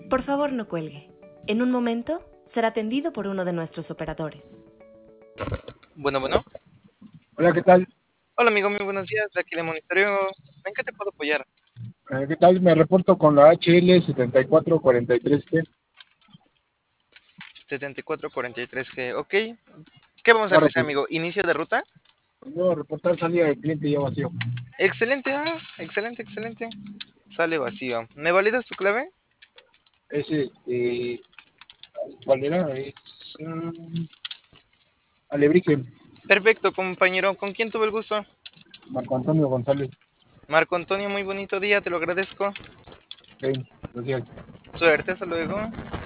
Por favor, no cuelgue. En un momento será atendido por uno de nuestros operadores. Bueno, bueno. Hola, ¿qué tal? Hola, amigo, muy buenos días. De aquí de monitoreo. ¿En qué te puedo apoyar? ¿Qué tal? Me reporto con la HL 7443G. 7443G, ok. ¿Qué vamos a Claro realizar, que amigo? ¿Inicio de ruta? puedo reportar salida del cliente ya vacío. Excelente, excelente, excelente. Sale vacío. ¿Me validas tu clave? Ese, ¿cuál era? Es Alebrije, Perfecto, compañero. ¿Con quién tuve el gusto? Marco Antonio González. Marco Antonio, muy bonito día, te lo agradezco. Ok, gracias. Suerte, hasta luego.